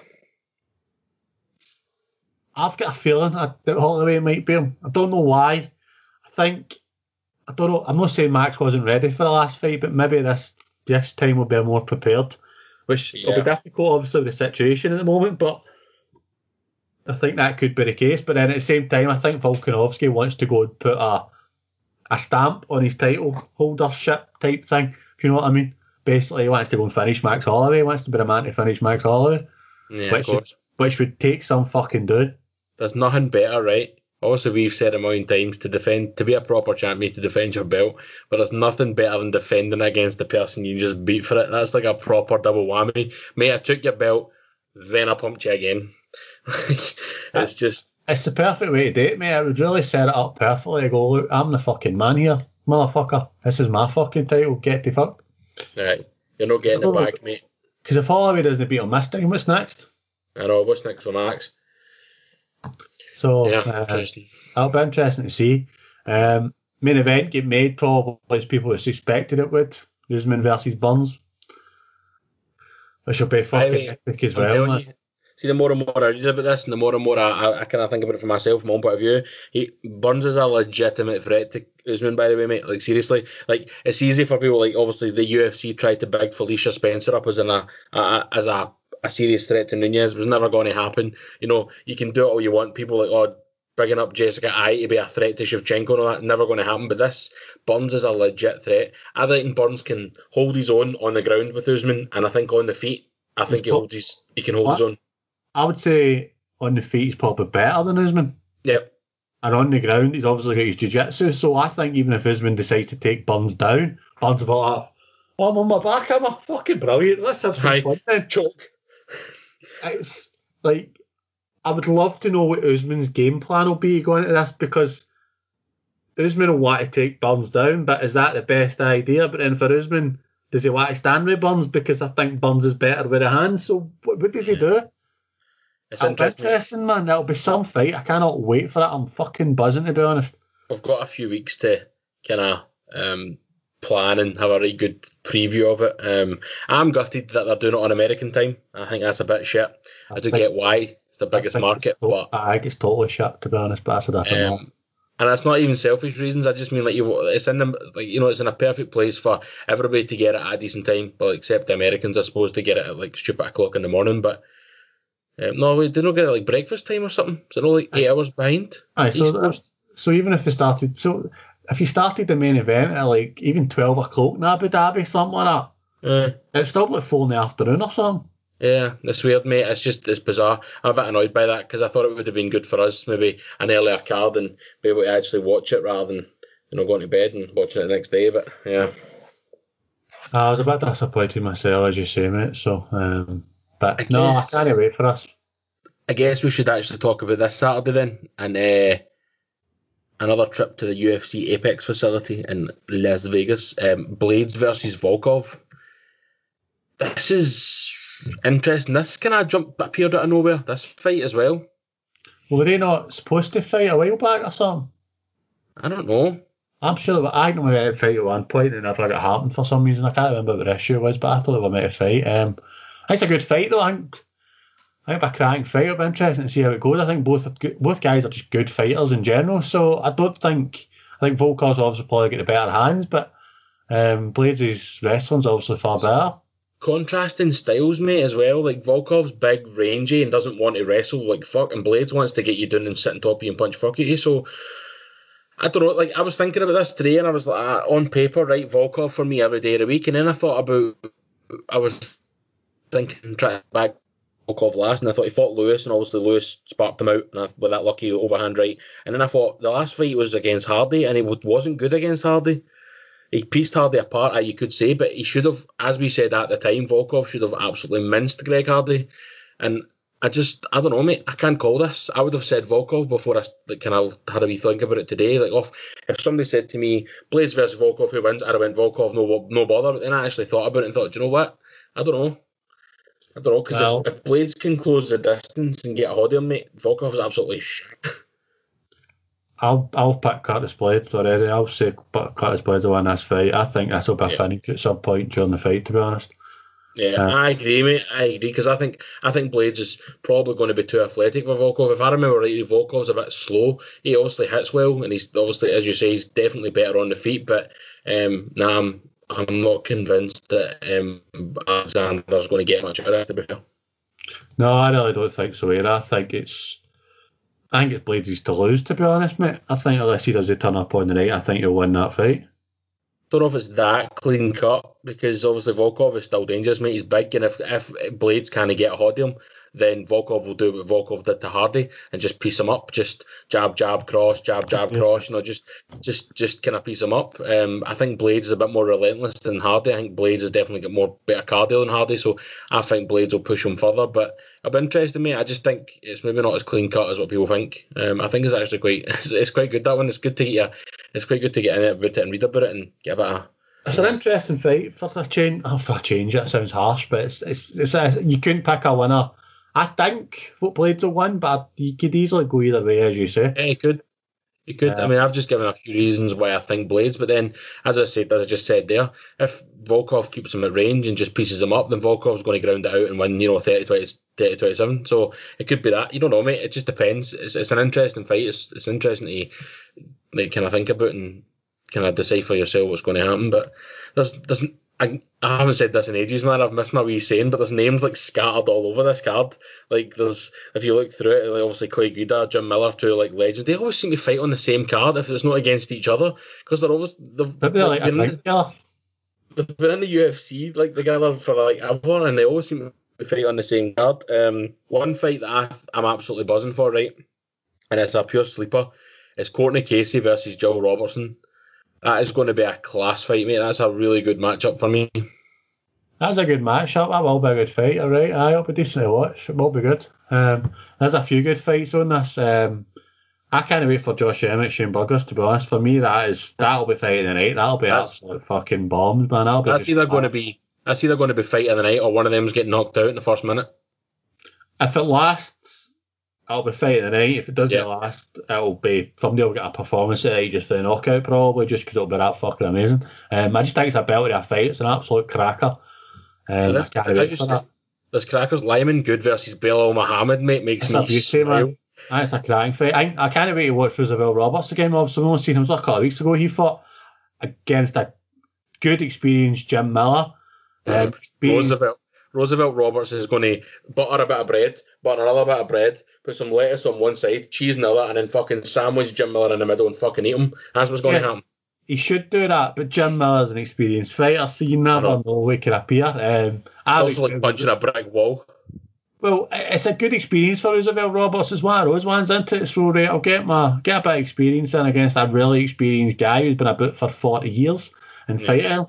I've got a feeling that Holloway might be him. I don't know why. I think, I don't know, I'm not saying Max wasn't ready for the last fight, but maybe this this time will be more prepared, which yeah. will be difficult, obviously, with the situation at the moment, but I think that could be the case. But then at the same time, I think Volkanovski wants to go and put a, a stamp on his title holdership type thing, if you know what I mean. Basically, he wants to go and finish Max Holloway, he wants to be the man to finish Max Holloway, yeah, which, would, which would take some fucking doing. There's nothing better, right? Also, we've said a million times to defend, to be a proper champion, to defend your belt, but there's nothing better than defending against the person you just beat for it. That's like a proper double whammy. Mate, I took your belt, then I pumped you again. It's just... It's the perfect way to do it, mate. I would really set it up perfectly. I go, look, I'm the fucking man here. Motherfucker, this is my fucking title. Get the fuck. Right. You're not getting it back, mate. Because if Holloway doesn't beat him this time, what's next? I know, what's next for Max? So yeah, uh, interesting. That'll be interesting to see. Um, main event get made probably as people suspected it would. Usman versus Burns, which will be fucking epic as well. You, see, the more and more I read about this, and the more and more I, I kind of think about it for myself, from my own point of view, he, Burns is a legitimate threat to Usman, by the way, mate. Like, seriously, like, it's easy for people, like, obviously the U F C tried to big Felicia Spencer up as, in a, a, as a a serious threat to Nunez. It was never going to happen. You know, you can do it all you want. People like, oh, bringing up Jessica Ai to be a threat to Shevchenko and all that, never going to happen. But this, Burns is a legit threat. I think Burns can hold his own on the ground with Usman, and I think on the feet, I think he holds his, he can hold what? his own. I would say on the feet he's probably better than Usman. Yeah. and on the ground, he's obviously got his jiu-jitsu. So I think even if Usman decides to take Burns down, Burns will be like, oh, I'm on my back, I'm a fucking brilliant. Let's have some Hi, fun then. choke. It's like, I would love to know what Usman's game plan will be going into this, because Usman will want to take Burns down, but is that the best idea? But then for Usman, does he want to stand with Burns? Because I think Burns is better with a hand. So what, what does he do? It's It'll be interesting. interesting, man. That'll be some fight. I cannot wait for it. I'm fucking buzzing, to be honest. We've got a few weeks to kind of um, plan and have a really good preview of it. Um, I'm gutted that they're doing it on American time. I think that's a bit shit. I, I do think, get why it's the I biggest think market, it's, to- but I think it's totally shit, to be honest, but that's a different matter. um, and that's not even selfish reasons. I just mean like you, it's in the like you know it's in a perfect place for everybody to get it at a decent time. Well, except the Americans, I suppose, to get it at like stupid o'clock in the morning. But um, no, we did not get it like breakfast time or something. So no, like eight hours behind Aye, so East that, Coast. so even if they started, so if you started the main event at like even twelve o'clock in Abu Dhabi, something like Uh, that, it's still like four in the afternoon or something. Yeah, it's weird, mate. It's just it's bizarre. I'm a bit annoyed by that because I thought it would have been good for us, maybe an earlier card and be able to actually watch it rather than you know going to bed and watching it the next day. But yeah, I was a bit disappointed myself, as you say, mate. So, um, I but no, I can't guess wait for us. I guess we should actually talk about this Saturday then, and uh, another trip to the U F C Apex facility in Las Vegas. Um, Blades versus Volkov. This is interesting. This kind of jump appeared out of nowhere. This fight as well. Were they not supposed to fight a while back or something? I don't know. I'm sure that I know we had a fight at one point and never got happened for some reason. I can't remember what the issue was, but I thought we might have fight. Um, I think it's a good fight though. I think, I think it'll be a cracking fight. It'll be interesting to see how it goes. I think both are good, both guys are just good fighters in general. So I don't think I think Volkov's obviously probably got the better hands, but um, Blades' wrestling's obviously far better. Contrasting styles, mate, as well. Like Volkov's big, rangy, and doesn't want to wrestle like fuck, and Blades wants to get you down and sit on top of you and punch fuck at you. So I don't know. Like I was thinking about this today, and I was like, ah, on paper, right, Volkov for me every day of the week, and then I thought about, I was thinking trying to back Volkov last, and I thought he fought Lewis, and obviously Lewis sparked him out and I, with that lucky overhand right, and then I thought the last fight was against Hardy, and he wasn't good against Hardy. He pieced Hardy apart, you could say, but he should have, as we said at the time, Volkov should have absolutely minced Greg Hardy. And I just, I don't know, mate. I can't call this. I would have said Volkov before I like, kind of had a wee think about it today. Like, off, if somebody said to me, Blades versus Volkov, who wins? I'd have went Volkov, no, no bother. But then I actually thought about it and thought, do you know what? I don't know. I don't know, because if, Well, if Blades can close the distance and get a hold of him, mate, Volkov is absolutely shit. I'll I'll pick Curtis Blades already. I'll say Curtis Blades will win this fight. I think this will be a Yeah. finish at some point during the fight, to be honest. Yeah, Uh, I agree, mate. I agree because I think I think Blades is probably going to be too athletic for Volkov. If I remember rightly, Volkov's a bit slow. He obviously hits well, and he's obviously, as you say, he's definitely better on the feet. But um, nah, I'm I'm not convinced that um, Alexander's going to get much out of it. To be fair, no, I really don't think so either. I think it's I think it's Blades to lose, to be honest, mate. I think unless he does a turn up on the night, I think he'll win that fight. don't know if it's that clean cut because obviously Volkov is still dangerous, mate. He's big, and if if Blades can't get a hold of him, then Volkov will do what Volkov did to Hardy and just piece him up, just jab, jab, cross, jab, jab, Yeah. cross. You know, just just just kind of piece him up. Um, I think Blades is a bit more relentless than Hardy. I think Blades has definitely got more better cardio than Hardy, so I think Blades will push him further. But it'll be interesting, mate. I just think it's maybe not as clean cut as what people think. Um, I think it's actually quite it's, it's quite good, that one. It's good to get you, it's quite good to get in it about it and read about it and get a bit of It's you an know. interesting fight for a change. Oh, for a change, that sounds harsh, but it's it's, it's a, you couldn't pick a winner. I think what Blades will win, but you could easily go either way, as you say. Yeah, he could. He could. I Uh, mean, I've just given a few reasons why I think Blades, but then, as I said, as I just said there, if Volkov keeps him at range and just pieces him up, then Volkov's going to ground it out and win, you know, thirty twenty, thirty twenty-seven. So it could be that. You don't know, mate. It just depends. It's, it's an interesting fight. It's, it's interesting to like kind of think about and kind of decipher yourself what's going to happen. But there's there's I, I haven't said this in ages, man. I've missed my wee saying, but there's names like scattered all over this card. Like there's if you look through it, like obviously Clay Guida, Jim Miller, two like legends. They always seem to fight on the same card if it's not against each other because they're always they've, but they're they've like a been in drink the, together. they've been in the U F C like together for like ever, and they always seem to fight on the same card. Um, one fight that I, I'm absolutely buzzing for, right, and it's a pure sleeper. It's Courtney Casey versus Jill Robertson. That is going to be a class fight, mate. That's a really good matchup for me. That's a good matchup. That will be a good fight, all right. Aye, it'll be decent to watch. It will be good. Um, there's a few good fights on this. Um, I can't wait for Josh Emmett, Shane Burgos, to be honest. For me, that is, that'll be fight of the night. That'll be That's absolute fucking bombs, man. That'll be that's just either going to fun. be that's either going to be fight of the night or one of them's getting knocked out in the first minute. If it lasts, it'll be fight of the night. If it doesn't Yeah. last, it'll be, somebody will get a performance at it just for the knockout, probably, just because it'll be that fucking amazing. Um, I just think it's a belter of a fight. It's an absolute cracker. Um, I This, can't as wait you for say, that. this crackers Lyman Good versus Belal Muhammad, mate, makes It's me a beauty, smile. man. That's a cracking fight. I, I can't wait to watch Roosevelt Roberts again. Obviously, we only seen him a couple of weeks ago. He fought against a good, experienced Jim Miller. Um, experienced, Roosevelt Roosevelt Roberts is going to butter a bit of bread, butter another bit of bread, put some lettuce on one side, cheese in the other, and then fucking sandwich Jim Miller in the middle and fucking eat him. That's what's going yeah, to happen. he should do that, but Jim Miller's an experienced fighter, so you I never know. know what could appear. Um, I It's would also like expect Roosevelt- punching a brick wall. Well, it's a good experience for Roosevelt Roberts as one of those ones, isn't it? So right, I'll get my get a bit of experience in against a really experienced guy who's been about for forty years and Yeah. fighting.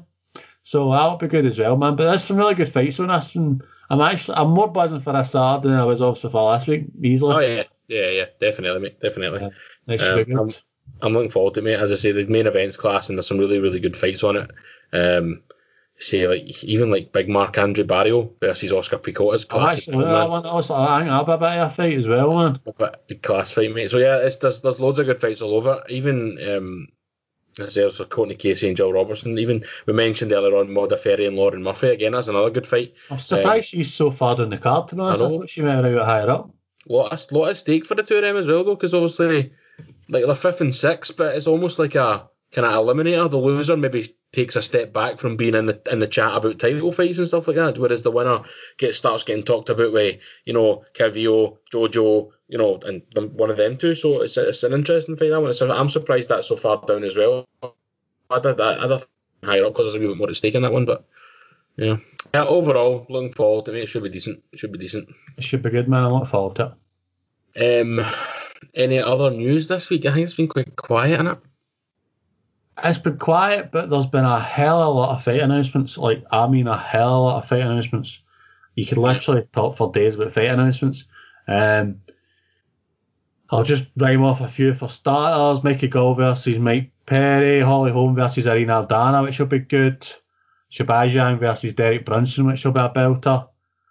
So that'll be good as well, man. But there's some really good fights on this, and I'm actually I'm more buzzing for this Saturday than I was obviously for last week, easily. Oh yeah, yeah, yeah, definitely, mate, definitely. Yeah, that should Um, be good. I'm, I'm looking forward to it, mate. As I say, the main events class and there's some really, really good fights on it. Um, say like even like Big Mark Andre Barrio versus Oscar Picota's I've class as actually well, looked at that man. one also. I think that'll be a bit of a fight as well, man. But a class fight, mate. So yeah, it's there's there's loads of good fights all over. Even um, as I say, for Courtney Casey and Jill Robertson. Even we mentioned earlier on Moda Ferry and Lauren Murphy. Again, that's another good fight. I'm Um, surprised she's so far down the card, to be I honest. I know. thought she might have been a bit higher up. Lot of, lot of stake for the two of them as well, though, because obviously, like they're fifth and sixth, but it's almost like a kind of eliminator. The loser maybe takes a step back from being in the in the chat about title fights and stuff like that, whereas the winner gets starts getting talked about with, you know, Kavio, Jojo, you know, and the, one of them two. So it's it's an interesting fight, that one. It's, I'm surprised that's so far down as well. I did that. I did higher up because there's a wee bit more at stake in that one, but yeah. Yeah, overall, looking forward to it. It should be decent. Should be decent. It should be good, man. I look forward to it. Um, any other news this week? I think it's been quite quiet, innit? It's been quiet, but there's been a hell of a lot of fight announcements. Like, I mean, a hell of a lot of fight announcements. You could literally talk for days about fight announcements. Um, I'll just rhyme off a few for starters. Mikey Gall versus Mike Perry. Holly Holm versus Irina Aldana, which will be good. Shabazian versus Derek Brunson, which will be a belter.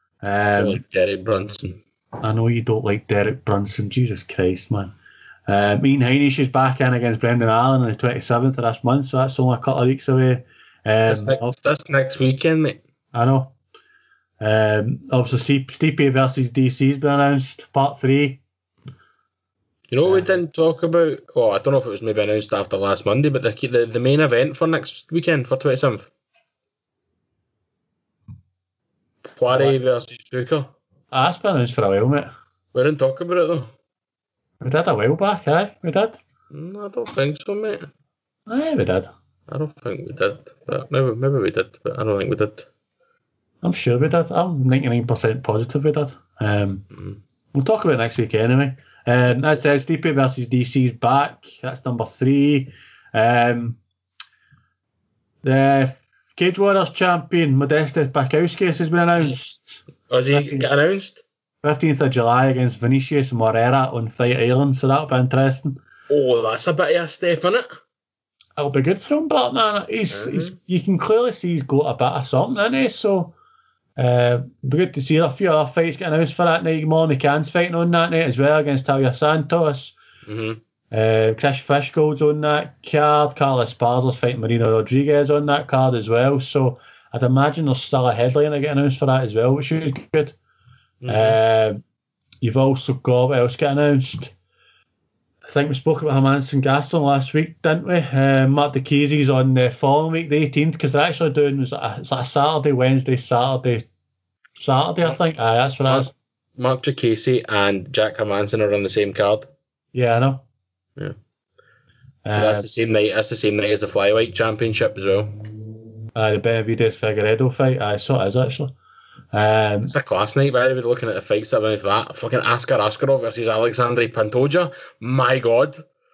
I Um, like Derek Brunson. I know you don't like Derek Brunson. Jesus Christ, man. Um, Ian Heinisch is back in against Brendan Allen on the twenty-seventh of this month, so that's only a couple of weeks away. That's Um, next, that's next weekend, mate. I know. Um, obviously, Stipe versus D C's been announced, part three. You know what we Uh, didn't talk about? Oh, I don't know if it was maybe announced after last Monday, but the the, the main event for next weekend for twenty-seventh. Poirier versus Fuka. Ah, that's been announced for a while, mate. We didn't talk about it though. We did a while back, aye, we did. No, I don't think so, mate. Aye, we did. I don't think we did, but maybe maybe we did, but I don't think we did. I'm sure we did. I'm ninety-nine percent positive we did. Um, mm. We'll talk about it next week anyway. Um, that says Stipe versus D C's back. That's number three. Um, the Cage Warriors champion, Modestas Bukauskas, has been announced. Has he got announced? fifteenth of July against Vinicius Moreira on Fight Island, so that'll be interesting. Oh, that's a bit of a step, innit? It'll be good for him, but man, he's, mm-hmm. he's you can clearly see he's got a bit of something in it, so uh, it'll be good to see a few other fights get announced for that night. Molly McCann's fighting on that night as well against Talia Santos. Mm-hmm. Uh, Chris Fishgold's on that card. Carlos Esparza's fighting Marina Rodriguez on that card as well, so I'd imagine there's still a headliner getting announced for that as well, which is good. Mm-hmm. Uh, you've also got what else get announced? I think we spoke about Hermanson Gaston last week, didn't we? Uh, Mark DeKeezy's on the following week, the eighteenth, because they're actually doing it's like, a, it's like a Saturday, Wednesday, Saturday, Saturday, I think. Aye, that's what Mark, it is. Mark Casey and Jack Hermanson are on the same card. Yeah, I know. Yeah, uh, that's the same night. That's the same night as the flyweight championship as well. Aye, the Benavidez Figueiredo fight. Aye, so it is actually. Um, it's a class night, by the way, looking at the fights that went that. Fucking Askar Askarov versus Alexandre Pantoja. My God.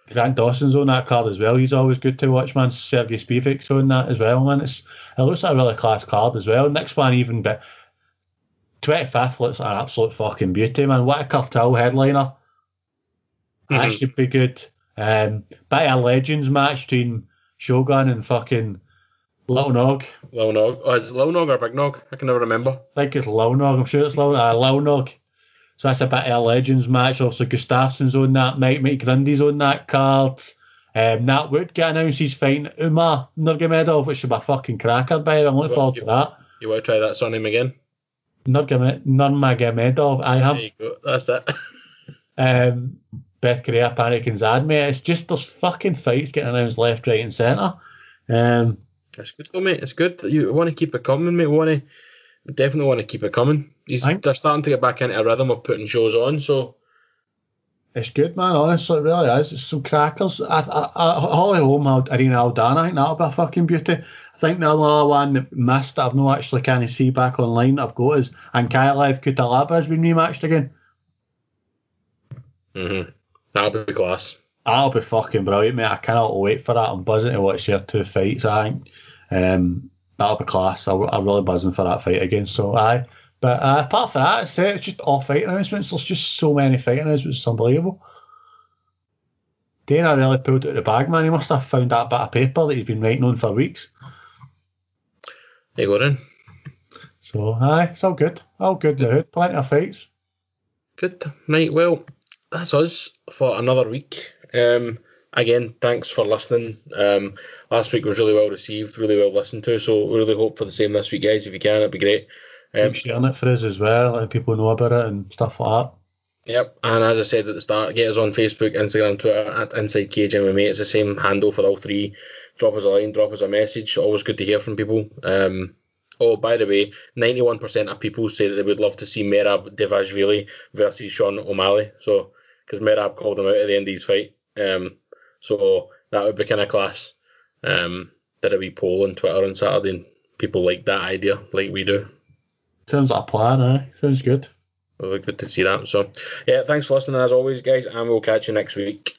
Grant Dawson's on that card as well. He's always good to watch, man. Sergey Spivak's on that as well, man. It's, it looks like a really class card as well. Next one, even bit. twenty-fifth looks like an absolute fucking beauty, man. What a Cartel headliner. Mm-hmm. That should be good. Um, bit of a Legends match between Shogun and fucking Lil Nog. Lil Nog. Oh, is it Lil Nog or Big Nog? I can never remember. I think it's Lil Nog. I'm sure it's Lil, uh, Lil Nog. So that's a bit of a Legends match. Also, Gustafsson's on that. Mike, Mike Grundy's on that card. Um, Nat Wood get announced he's fighting Umar Nurmagomedov, which should be a fucking cracker, by the way. I'm looking forward you, to that. You want to try that surname again? Nurmagomedov, I have. There you go. That's it. um, Beth Correa, Panic and Zad, mate. It's just there's fucking fights getting announced left, right, and centre. Um, it's good though, mate. It's good. You want to keep it coming, mate. We want to definitely want to keep it coming. He's, they're starting to get back into a rhythm of putting shows on, so it's good, man. Honestly, it really is. It's some crackers. I, I, I, Holly Holm, Arena Aldana, I think that'll be a fucking beauty. I think the other one that missed, that I've not actually kind of see back online that I've got is Ankalaev Kutalaba has been rematched again. Mm-hmm. That'll be class. That'll be fucking brilliant, mate. I cannot wait for that. I'm buzzing to watch their two fights, I think. Um, that'll be class. I, I'm really buzzing for that fight again, so aye. But uh, apart from that, it's, it's just all fight announcements. There's just so many fight announcements. It's unbelievable. Dana really pulled it out of the bag, man. He must have found that bit of paper that he's been writing on for weeks. There you go, then. So, aye, it's all good. All good now. Plenty of fights. Good. Right, well, that's us for another week. Um, again, thanks for listening. Um, last week was really well received, really well listened to, so we really hope for the same this week, guys. If you can, it'd be great. Um, Keep sharing it for us as well, letting people know about it and stuff like that. Yep, and as I said at the start, get us on Facebook, Instagram, Twitter, at Inside Cage M M A. It's the same handle for all three. Drop us a line, drop us a message. Always good to hear from people. Um, oh, by the way, ninety-one percent of people say that they would love to see Merab Devashvili versus Sean O'Malley. So, because Merab called him out at the end of his fight. Um, so that would be kind of class. Um, did a wee poll on Twitter on Saturday, and people like that idea, like we do. Sounds like a plan, eh? Sounds good. Well, good to see that. So, yeah, thanks for listening as always, guys, and we'll catch you next week.